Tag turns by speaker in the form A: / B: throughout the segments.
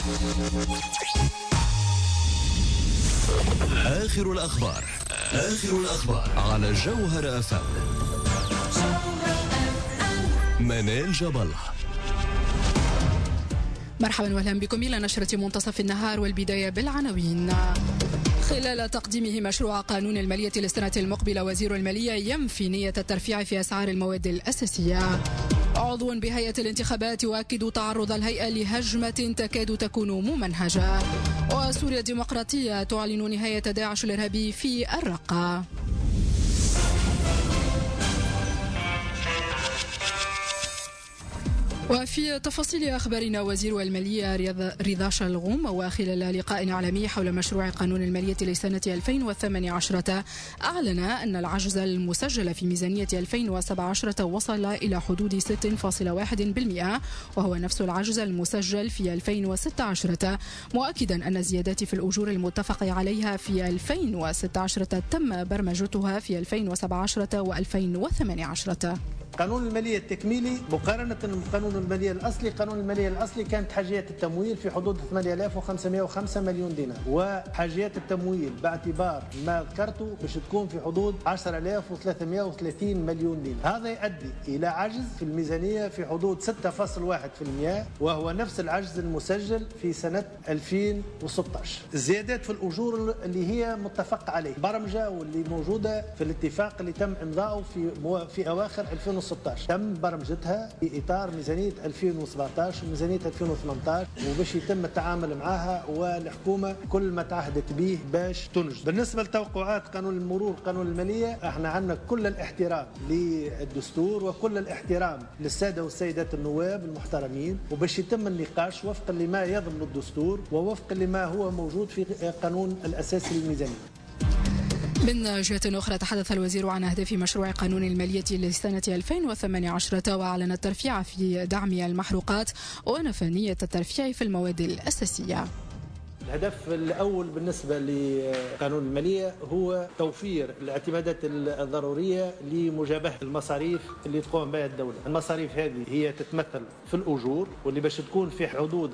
A: آخر الأخبار على جوهر FM. منال جاب الله.
B: مرحبا واهلا بكم إلى نشرة منتصف النهار، والبداية بالعناوين. خلال تقديمه مشروع قانون المالية للسنة المقبلة، وزير المالية ينفي نية الترفيع في أسعار المواد الأساسية. عضو بهيئة الانتخابات يؤكد تعرض الهيئة لهجمة تكاد تكون ممنهجة. وسوريا الديمقراطية تعلن نهاية داعش الإرهابي في الرقة. وفي تفاصيل أخبارنا، وزير المالية رضا شلغوم وخلال لقاء إعلامي حول مشروع قانون المالية لسنة 2018 أعلن أن العجز المسجل في ميزانية 2017 وصل إلى حدود 6.1%، وهو نفس العجز المسجل في 2016، مؤكدا أن الزيادات في الأجور المتفق عليها في 2016 تم برمجتها في 2017 و2018.
C: قانون المالية التكميلي مقارنة بقانون المالية الأصلي، قانون المالية الأصلي كانت حاجيات التمويل في حدود 8505 مليون دينار، وحاجيات التمويل باعتبار ما ذكرته باش تكون في حدود 10330 مليون دينار. هذا يؤدي إلى عجز في الميزانية في حدود 6.1%، وهو نفس العجز المسجل في سنة 2016. الزيادات في الأجور اللي هي متفق عليه برمجة واللي موجودة في الاتفاق اللي تم إمضاؤه في أواخر 2016 تم برمجتها في إطار ميزانية 2017 وميزانية 2018، وباش يتم التعامل معها، والحكومة كل ما تعهدت به باش تنجز. بالنسبة لتوقعات قانون المرور قانون المالية، احنا عندنا كل الاحترام للدستور وكل الاحترام للسادة والسيدات النواب المحترمين، وباش يتم النقاش وفقا لما يضمن الدستور ووفقا لما هو موجود في قانون الأساسي للميزانية.
B: من جهة أخرى، تحدث الوزير عن أهداف مشروع قانون المالية لسنة 2018، وأعلن الترفيع في دعم المحروقات ونفى نية الترفيع في المواد الأساسية.
C: الهدف الأول بالنسبة لقانون المالية هو توفير الاعتمادات الضرورية لمجابهة المصاريف اللي تقوم بها الدولة. المصاريف هذه هي تتمثل في الأجور، واللي باش تكون في حدود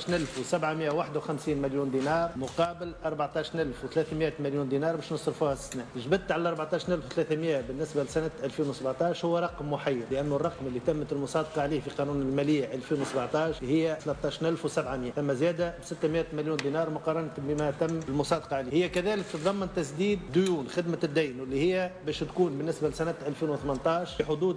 C: 14751 مليون دينار مقابل 14300 مليون دينار باش نصرفوها السنة. جبت على 14300 بالنسبة لسنة 2017 هو رقم محير، لأنه الرقم اللي تمت المصادقة عليه في قانون المالية 2017 هي 13700، ثم زيادة ب 600 مليون دينار مقارنة بما تم المصادقة عليه. هي كذلك تتضمن تسديد ديون خدمة الدين، واللي هي باش تكون بالنسبة لسنة 2018 في حدود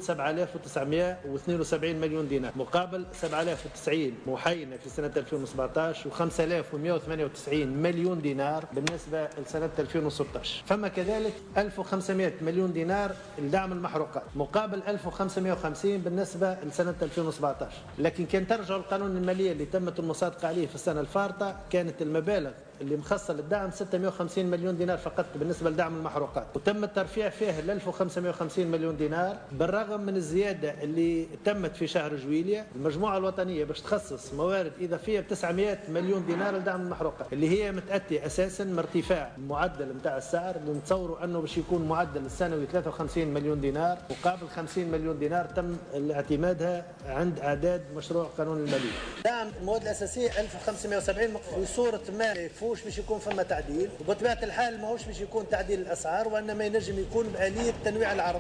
C: 7972 مليون دينار مقابل 7090 محينة في سنة 2017 و5198 مليون دينار بالنسبة لسنة 2016. فما كذلك 1500 مليون دينار لدعم المحروقات مقابل 1550 بالنسبة لسنة 2017. لكن كان ترجع القانون المالية اللي تمت المصادقة عليه في السنة الفارطة، كانت المبالغ اللي مخصصة للدعم 650 مليون دينار فقط بالنسبة لدعم المحروقات، وتم الترفيع فيها ل 1550 مليون دينار، بالرغم من الزيادة اللي تمت في شهر جويلية. المجموعة الوطنية باش تخصص موارد إضافية ب 900 مليون دينار لدعم المحروقات، اللي هي متأتية أساسا من ارتفاع المعدل متاع السعر اللي نتصوروا أنه باش يكون معدل السنوي 53 مليون دينار مقابل 50 مليون دينار تم اعتمادها عند إعداد مشروع قانون المالية. دعم المواد الأساسية 1570 في صورة ما يفوش باش يكون فما تعديل، وبطبيعة الحال ماهوش باش يكون تعديل الأسعار، وإنما ينجم يكون بآلية تنويع العرض.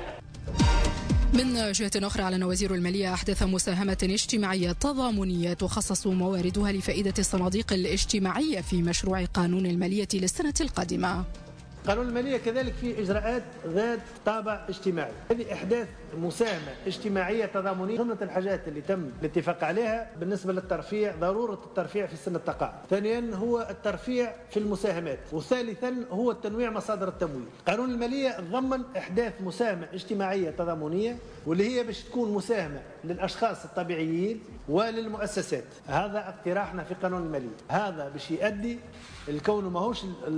B: من جهة أخرى، أعلن وزير المالية أحدث مساهمة اجتماعية تضامنية تخصص مواردها لفائدة الصناديق الاجتماعية في مشروع قانون المالية للسنة القادمة.
C: قانون المالية كذلك فيه إجراءات ذات طابع اجتماعي. هذه إحداث مساهمة اجتماعية تضامنية. جملة الحاجات اللي تم الاتفاق عليها بالنسبة للترفيع، ضرورة الترفيع في سن التقاعد. ثانيا هو الترفيع في المساهمات، وثالثا هو التنويع مصادر التمويل. قانون المالية ضمن إحداث مساهمة اجتماعية تضامنية، واللي هي باش تكون مساهمة للأشخاص الطبيعيين وللمؤسسات. هذا اقتراحنا في قانون المالية. هذا باش يؤدي الكون ماهوش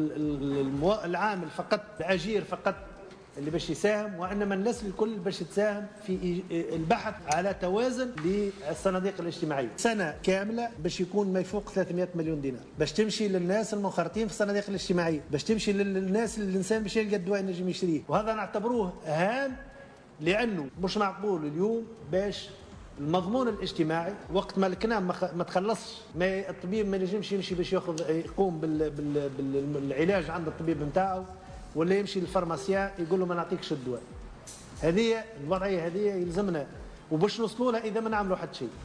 C: العامل فقط الأجير فقط اللي باش يساهم، وإنما الناس الكل باش تساهم في البحث على توازن للصناديق الاجتماعية. سنة كاملة باش يكون ما يفوق 300 مليون دينار باش تمشي للناس المنخرطين في الصناديق الاجتماعية، باش تمشي للناس اللي الإنسان باش يلقى الدواء ينجم يشتريه. وهذا نعتبروه هام، لأنه مش معقول اليوم باش المضمون الاجتماعي وقت ما الكلام ما تخلصش، ما الطبيب ما ينجمش يمشي باش يقوم بالعلاج عند الطبيب نتاعو، ولا يمشي للفارماسيان يقول له ما نعطيكش الدواء. هذه الوضعيه هذه يلزمنا وباش نوصلوا لها اذا ما نعملوا حتى شيء.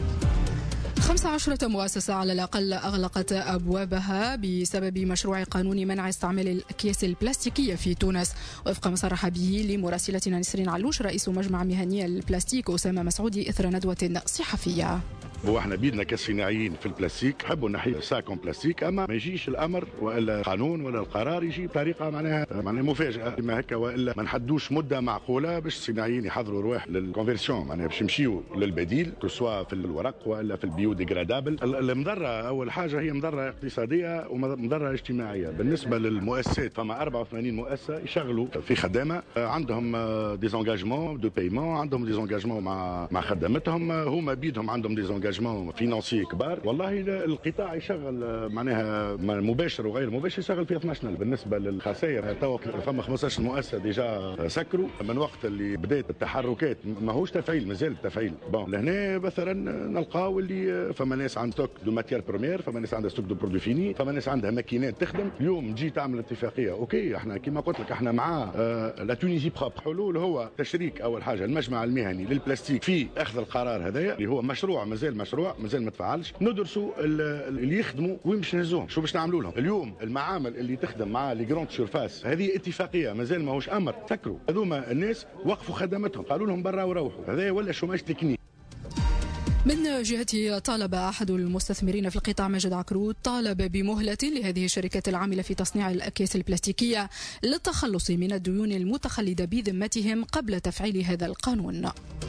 B: 15 مؤسسة على الأقل أغلقت أبوابها بسبب مشروع قانون منع استعمال الأكياس البلاستيكية في تونس، وفق ما صرح به لمراسلتنا نسرين علوش رئيس مجمع مهني البلاستيك أسامة مسعودي إثر ندوة صحفية.
D: هو احنا بيدنا كصناعيين في البلاستيك نحبوا نحيي ساكون بلاستيك، اما ما يجيش الامر ولا القانون ولا القرار يجي بطريقه معناها مفاجاه كما هكا، والا ما نحدوش مده معقوله باش الصناعيين يحضروا رواح للكونفيرسيون، معناها باش يمشيوا للبديل سواء في الورق ولا في البيو ديغرادابل. المضره اول حاجه هي مضره اقتصاديه ومضره اجتماعيه. بالنسبه للمؤسسات فما 84 مؤسسه يشغلوا في خدامه، عندهم ديزونجاجمون دو بايمون، عندهم ديزونجاجمون مع خدمتهم، هما بيدهم عندهم ديزونجاجمون فينانسي كبار. والله القطاع يشغل معناها مباشر وغير مباشر يشغل في 12. بالنسبه للخسائر تو فما 15 مؤسسه ديجا سكروا من وقت اللي بدات التحركات، ماهوش تفعيل مازال التفعيل. بون لهنا مثلا نلقاو اللي فما ناس عندها ستوك دو ماتيير بروميير، فما ناس عندها ستوك دو برودوي فيني، فما ناس عندها ماكينات تخدم. اليوم تجي تعمل اتفاقيه اوكي، احنا كما قلت لك احنا مع لا تونيزي بروبر. حلول هو تشريك اول حاجه المجمع المهني للبلاستيك في اخذ القرار هذايا اللي هو مشروع مازال ما تفعلش، ندرسوا اللي يخدموا وين باش نهزوهم، شو باش نعملوا لهم. اليوم المعامل اللي تخدم مع لي جراند سورفاس هذه اتفاقيه مازال ماهوش امر، سكروا هذوما الناس وقفوا خدمتهم، قالوا لهم برا وروحوا. هذا ولا شوماج تكنيك.
B: من جهته طالب أحد المستثمرين في القطاع ماجد عكروت طالب بمهلة لهذه الشركات العاملة في تصنيع الأكياس البلاستيكية للتخلص من الديون المتخلدة بذمتهم قبل تفعيل هذا القانون.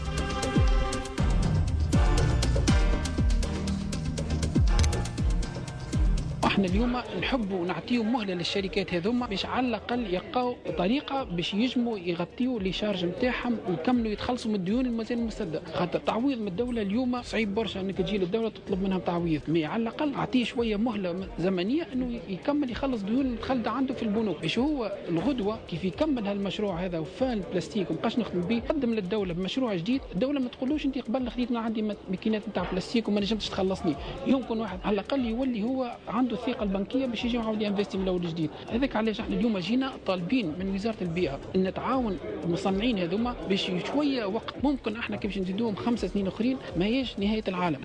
E: احنا اليوم نحبوا نعطيهم مهله للشركات هذوما باش على الاقل يلقاو طريقه باش يجموا يغطيوا لي شارج نتاعهم ويكملوا يتخلصوا من الديون المازال مستدة. خاطر تعويض من الدوله اليوم صعيب برشا انك تجي للدوله تطلب منهم تعويض، مي على الاقل اعطيه شويه مهله زمنيه انه يكمل يخلص ديون المتخلده عنده في البنوك، باش هو الغدوه كيف يكمل هالمشروع هذا وفان البلاستيك ومبقاش نخدم به، قدم للدوله بمشروع جديد. الدوله ما تقولوش انت قبل خديتنا عندي ماكينات نتاع بلاستيك وما نجمتش تخلصني. يمكن واحد على الاقل يولي هو عنده الثقه البنكيه باش يجي يعاود ينفستي من الاول جديد. هذاك علاش احنا اليوم جينا طالبين من وزاره البيئه ان تعاون المصنعين هذوما باش شويه وقت، ممكن احنا كيفاش نزيدوهم 5 سنين اخرين ما هيش نهايه العالم.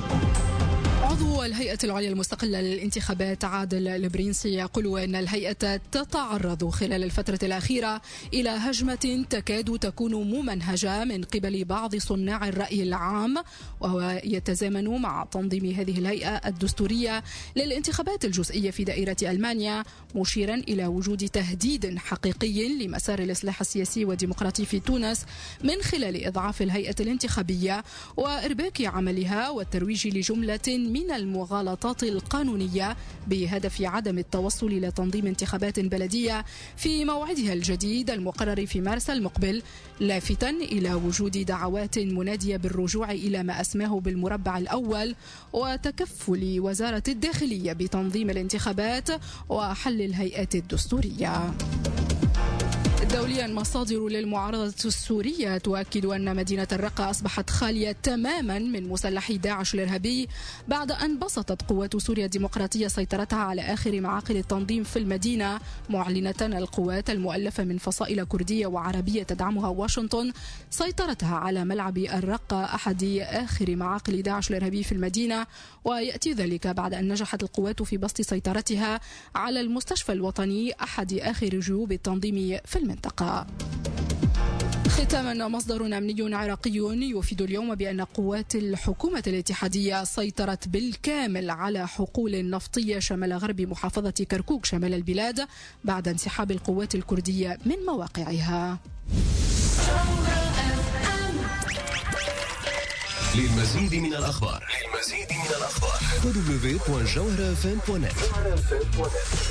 B: عضو الهيئة العليا المستقلة للانتخابات عادل البرنسي يقول أن الهيئة تتعرض خلال الفترة الأخيرة إلى هجمة تكاد تكون ممنهجة من قبل بعض صناع الرأي العام، وهو يتزامن مع تنظيم هذه الهيئة الدستورية للانتخابات الجزئية في دائرة ألمانيا، مشيرا إلى وجود تهديد حقيقي لمسار الإصلاح السياسي والديمقراطي في تونس من خلال إضعاف الهيئة الانتخابية وإرباك عملها والترويج لجملة من المغالطات القانونية بهدف عدم التوصل إلى تنظيم انتخابات بلدية في موعدها الجديد المقرر في مارس المقبل، لافتا إلى وجود دعوات منادية بالرجوع إلى ما أسماه بالمربع الأول وتكفل وزارة الداخلية بتنظيم الانتخابات وحل الهيئات الدستورية. دوليا، مصادر للمعارضة السورية تؤكد أن مدينة الرقة أصبحت خالية تماما من مسلحي داعش الإرهابي بعد أن بسطت قوات سوريا الديمقراطية سيطرتها على آخر معاقل التنظيم في المدينة، معلنة القوات المؤلفة من فصائل كردية وعربية تدعمها واشنطن سيطرتها على ملعب الرقة أحد آخر معاقل داعش الإرهابي في المدينة، ويأتي ذلك بعد أن نجحت القوات في بسط سيطرتها على المستشفى الوطني أحد آخر جيوب التنظيم في المنطقة. ختاما، مصدر أمني عراقي يفيد اليوم بأن قوات الحكومة الاتحادية سيطرت بالكامل على حقول نفطية شمال غرب محافظة كركوك شمال البلاد بعد انسحاب القوات الكردية من مواقعها.
A: للمزيد من الأخبار www.jawharafm.net